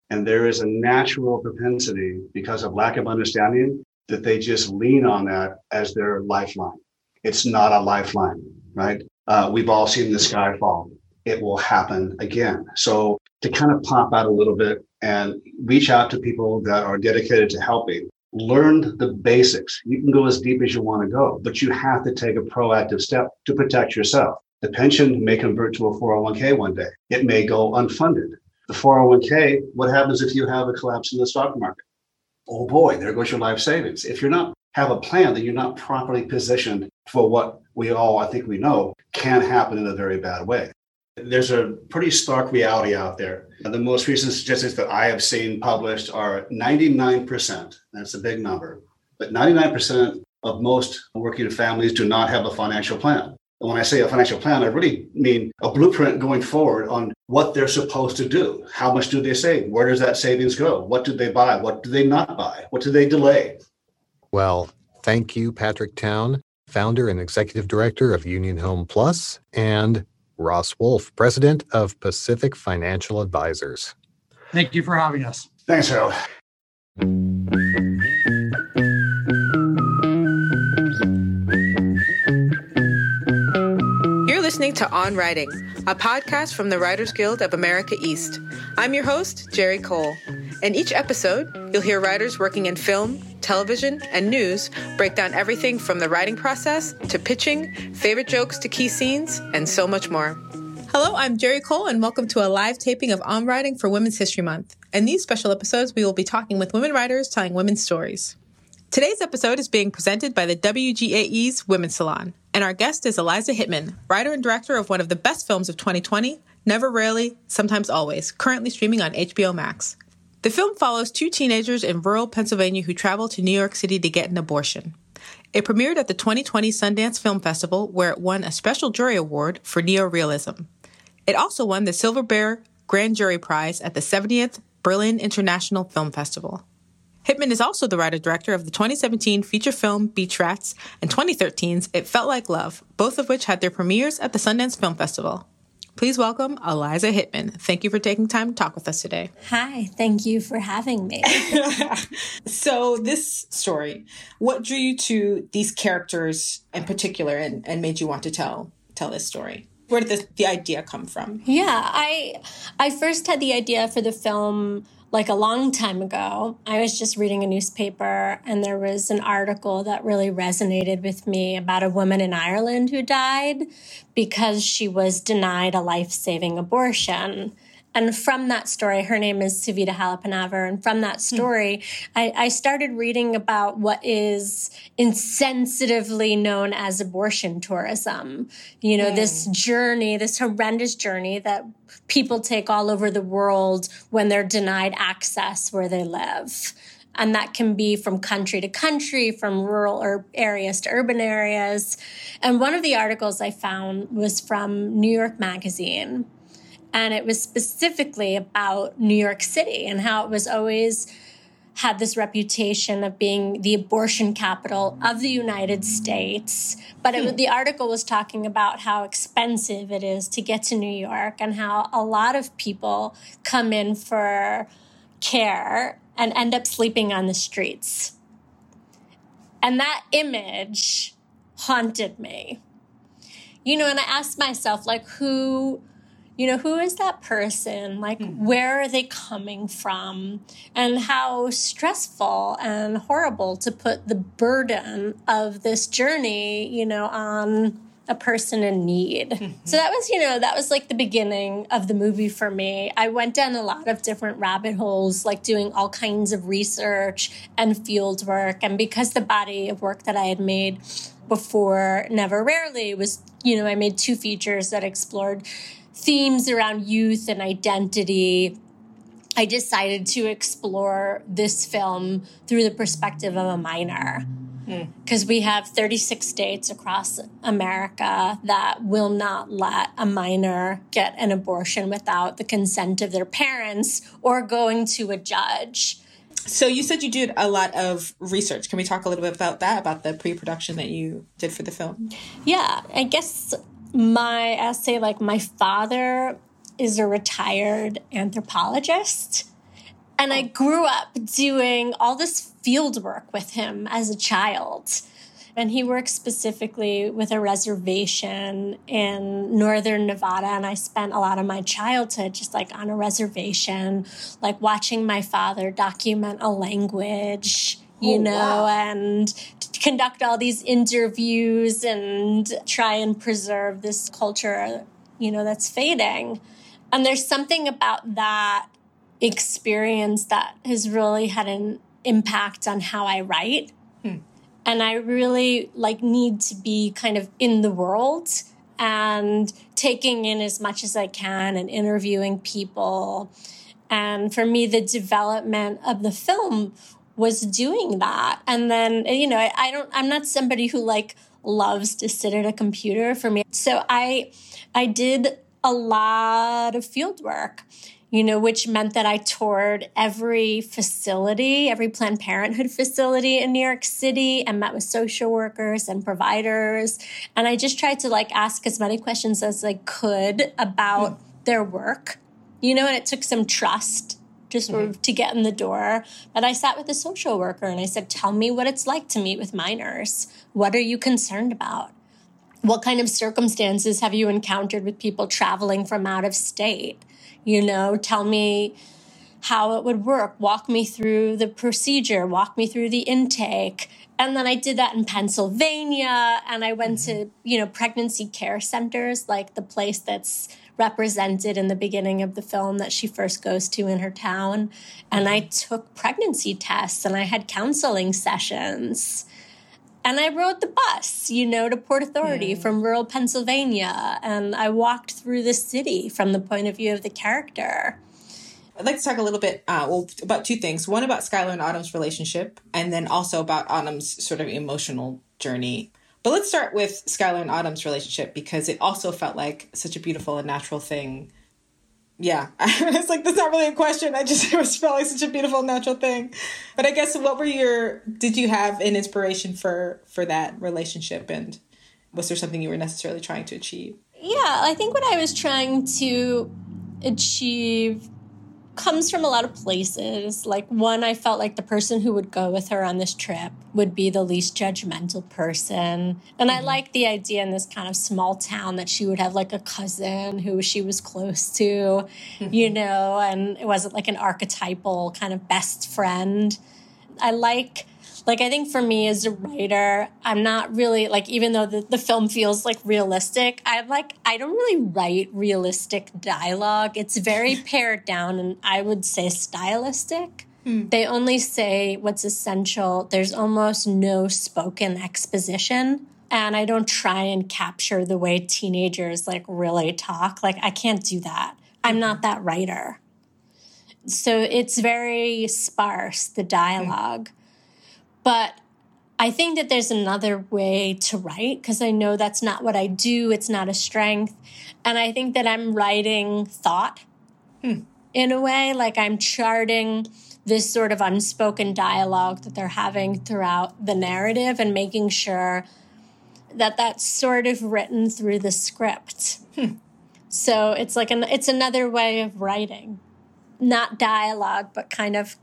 And there is a natural propensity, because of lack of understanding, that they just lean on that as their lifeline. It's not a lifeline, right? Uh, we've all seen the sky fall. It will happen again. So to kind of pop out a little bit and reach out to people that are dedicated to helping, learn the basics. You can go as deep as you want to go, but you have to take a proactive step to protect yourself. The pension may convert to a four oh one k one day. It may go unfunded. The four oh one k, what happens if you have a collapse in the stock market? Oh boy, there goes your life savings. If you're not have a plan, then you're not properly positioned for what we all, I think we know, can happen in a very bad way. There's a pretty stark reality out there. The most recent statistics that I have seen published are ninety-nine percent. That's a big number. But ninety-nine percent of most working families do not have a financial plan. And when I say a financial plan, I really mean a blueprint going forward on what they're supposed to do. How much do they save? Where does that savings go? What do they buy? What do they not buy? What do they delay? Well, thank you, Patrick Town, founder and executive director of Union Home Plus, and Ross Wolf, president of Pacific Financial Advisors. Thank you for having us. Thanks, Harold. You're listening to On Writing, a podcast from the Writers Guild of America East. I'm your host, Jerry Cole. In each episode, you'll hear writers working in film, television, and news break down everything from the writing process to pitching, favorite jokes to key scenes, and so much more. Hello, I'm Jerry Cole, and welcome to a live taping of On Writing for Women's History Month. In these special episodes, we will be talking with women writers telling women's stories. Today's episode is being presented by the W G A E's Women's Salon, and our guest is Eliza Hittman, writer and director of one of the best films of twenty twenty, Never Rarely, Sometimes Always, currently streaming on H B O Max. The film follows two teenagers in rural Pennsylvania who travel to New York City to get an abortion. It premiered at the twenty twenty Sundance Film Festival, where it won a special jury award for neorealism. It also won the Silver Bear Grand Jury Prize at the seventieth Berlin International Film Festival. Hittman is also the writer-director of the twenty seventeen feature film Beach Rats and twenty thirteen's It Felt Like Love, both of which had their premieres at the Sundance Film Festival. Please welcome Eliza Hittman. Thank you for taking time to talk with us today. Hi, thank you for having me. So this story, what drew you to these characters in particular and, and made you want to tell tell this story? Where did this, the idea come from? Yeah, I I first had the idea for the film like a long time ago. I was just reading a newspaper and there was an article that really resonated with me about a woman in Ireland who died because she was denied a life-saving abortion. And from that story, her name is Savita Halappanavar, and from that story, mm. I, I started reading about what is insensitively known as abortion tourism. You know, mm. this journey, this horrendous journey that people take all over the world when they're denied access where they live. And that can be from country to country, from rural areas to urban areas. And one of the articles I found was from New York Magazine. And it was specifically about New York City and how it was always had this reputation of being the abortion capital of the United States. But it, hmm. the article was talking about how expensive it is to get to New York and how a lot of people come in for care and end up sleeping on the streets. And that image haunted me. You know, and I asked myself, like, who... You know, who is that person? Like, mm-hmm. where are they coming from? And how stressful and horrible to put the burden of this journey, you know, on a person in need. Mm-hmm. So that was, you know, that was like the beginning of the movie for me. I went down a lot of different rabbit holes, like doing all kinds of research and field work. And because the body of work that I had made before Never Rarely was, you know, I made two features that explored themes around youth and identity, I decided to explore this film through the perspective of a minor. Because mm. we have thirty-six states across America that will not let a minor get an abortion without the consent of their parents or going to a judge. So you said you did a lot of research. Can we talk a little bit about that, about the pre-production that you did for the film? Yeah, I guess... My essay, like my father is a retired anthropologist, And I grew up doing all this field work with him as a child. And he works specifically with a reservation in northern Nevada. And I spent a lot of my childhood just like on a reservation, like watching my father document a language, you oh, know, wow. and conduct all these interviews and try and preserve this culture, you know, that's fading. And there's something about that experience that has really had an impact on how I write. Hmm. And I really like need to be kind of in the world and taking in as much as I can and interviewing people. And for me, the development of the film was doing that. And then, you know, I, I don't, I'm not somebody who like loves to sit at a computer for me. So I, I did a lot of field work, you know, which meant that I toured every facility, every Planned Parenthood facility in New York City and met with social workers and providers. And I just tried to like ask as many questions as I could about mm. their work, you know, and it took some trust just mm-hmm. to get in the door. But I sat with a social worker and I said, tell me what it's like to meet with minors. What are you concerned about? What kind of circumstances have you encountered with people traveling from out of state? You know, tell me how it would work. Walk me through the procedure. Walk me through the intake. And then I did that in Pennsylvania. And I went mm-hmm. to, you know, pregnancy care centers, like the place that's represented in the beginning of the film that she first goes to in her town. And I took pregnancy tests and I had counseling sessions. And I rode the bus, you know, to Port Authority mm. from rural Pennsylvania. And I walked through the city from the point of view of the character. I'd like to talk a little bit uh, well, about two things. One, about Skylar and Autumn's relationship, and then also about Autumn's sort of emotional journey. But let's start with Skylar and Autumn's relationship, because it also felt like such a beautiful and natural thing. Yeah, it's like, that's not really a question. I just, it was felt like such a beautiful, natural thing. But I guess, what were your, did you have an inspiration for, for that relationship? And was there something you were necessarily trying to achieve? Yeah, I think what I was trying to achieve comes from a lot of places. Like, one, I felt like the person who would go with her on this trip would be the least judgmental person. And mm-hmm. I like the idea in this kind of small town that she would have like a cousin who she was close to, mm-hmm. you know, and it wasn't like an archetypal kind of best friend. I like... Like, I think for me as a writer, I'm not really, like, even though the, the film feels, like, realistic, I like, I don't really write realistic dialogue. It's very pared down and I would say stylistic. Hmm. They only say what's essential. There's almost no spoken exposition. And I don't try and capture the way teenagers, like, really talk. Like, I can't do that. I'm not that writer. So it's very sparse, the dialogue. Hmm. But I think that there's another way to write, because I know that's not what I do. It's not a strength. And I think that I'm writing thought hmm. in a way, like I'm charting this sort of unspoken dialogue that they're having throughout the narrative and making sure that that's sort of written through the script. Hmm. So it's like an, it's another way of writing, not dialogue, but kind of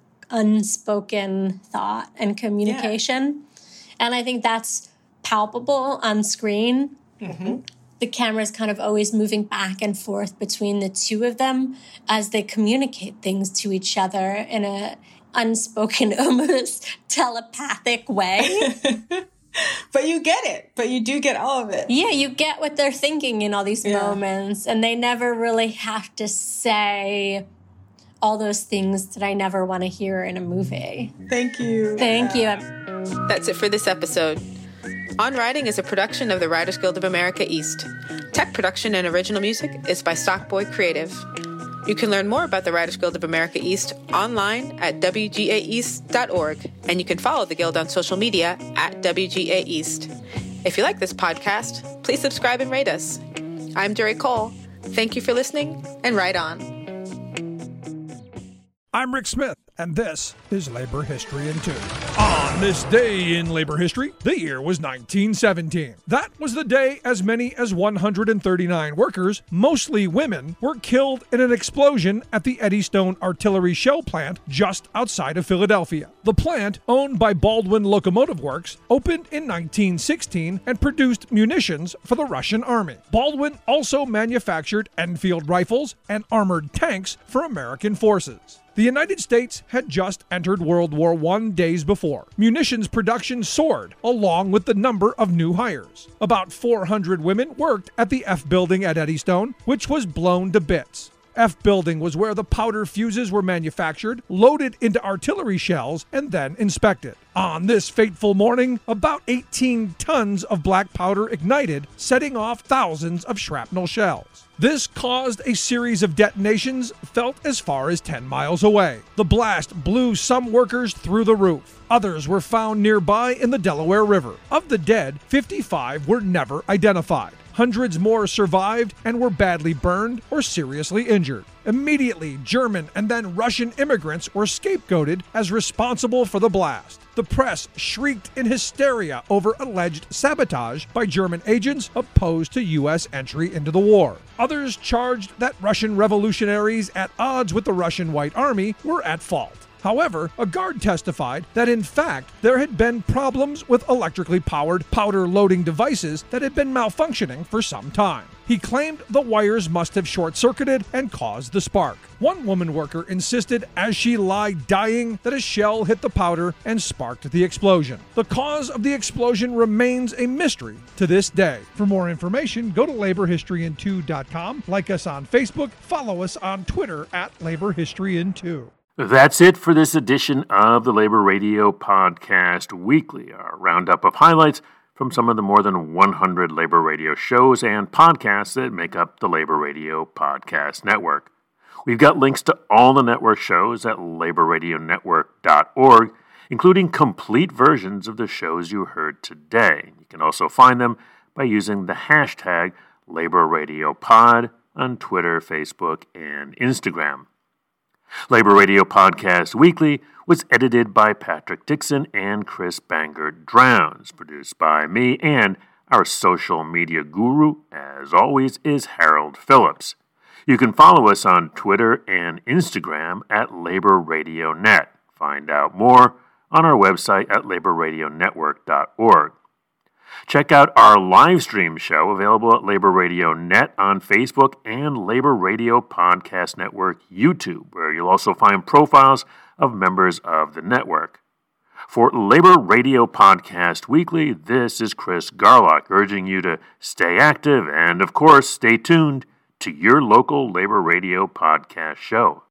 unspoken thought and communication. Yeah. And I think that's palpable on screen. Mm-hmm. The camera's kind of always moving back and forth between the two of them as they communicate things to each other in a unspoken, almost telepathic way. But you get it. But you do get all of it. Yeah, you get what they're thinking in all these yeah. moments. And they never really have to say all those things that I never want to hear in a movie. Thank you. Thank you. That's it for this episode. On Writing is a production of the Writers Guild of America East. Tech production and original music is by Stockboy Creative. You can learn more about the Writers Guild of America East online at w g a east dot org, and you can follow the Guild on social media at W G A East. If you like this podcast, please subscribe and rate us. I'm Jerry Cole. Thank you for listening, and write on. I'm Rick Smith, and this is Labor History in Two. On this day in labor history, the year was nineteen seventeen. That was the day as many as one hundred thirty-nine workers, mostly women, were killed in an explosion at the Eddystone Artillery Shell Plant just outside of Philadelphia. The plant, owned by Baldwin Locomotive Works, opened in nineteen sixteen and produced munitions for the Russian army. Baldwin also manufactured Enfield rifles and armored tanks for American forces. The United States had just entered World War One days before. Munitions production soared, along with the number of new hires. About four hundred women worked at the F Building at Eddystone, which was blown to bits. F Building was where the powder fuses were manufactured, loaded into artillery shells, and then inspected. On this fateful morning, about eighteen tons of black powder ignited, setting off thousands of shrapnel shells. This caused a series of detonations felt as far as ten miles away. The blast blew some workers through the roof. Others were found nearby in the Delaware River. Of the dead, fifty-five were never identified. Hundreds more survived and were badly burned or seriously injured. Immediately, German and then Russian immigrants were scapegoated as responsible for the blast. The press shrieked in hysteria over alleged sabotage by German agents opposed to U S entry into the war. Others charged that Russian revolutionaries at odds with the Russian White Army were at fault. However, a guard testified that in fact there had been problems with electrically powered powder loading devices that had been malfunctioning for some time. He claimed the wires must have short-circuited and caused the spark. One woman worker insisted as she lay dying that a shell hit the powder and sparked the explosion. The cause of the explosion remains a mystery to this day. For more information, go to labor history in two dot com, like us on Facebook, follow us on Twitter at labor history in two. That's it for this edition of the Labor Radio Podcast Weekly, our roundup of highlights from some of the more than one hundred labor radio shows and podcasts that make up the Labor Radio Podcast Network. We've got links to all the network shows at labor radio network dot org, including complete versions of the shows you heard today. You can also find them by using the hashtag LaborRadioPod on Twitter, Facebook, and Instagram. Labor Radio Podcast Weekly was edited by Patrick Dixon and Chris Bangert Drowns, produced by me, and our social media guru, as always, is Harold Phillips. You can follow us on Twitter and Instagram at Labor Radio Net. Find out more on our website at labor radio network dot org. Check out our live stream show available at Labor Radio Net on Facebook and Labor Radio Podcast Network YouTube, where you'll also find profiles of members of the network. For Labor Radio Podcast Weekly, this is Chris Garlock urging you to stay active and, of course, stay tuned to your local Labor Radio Podcast show.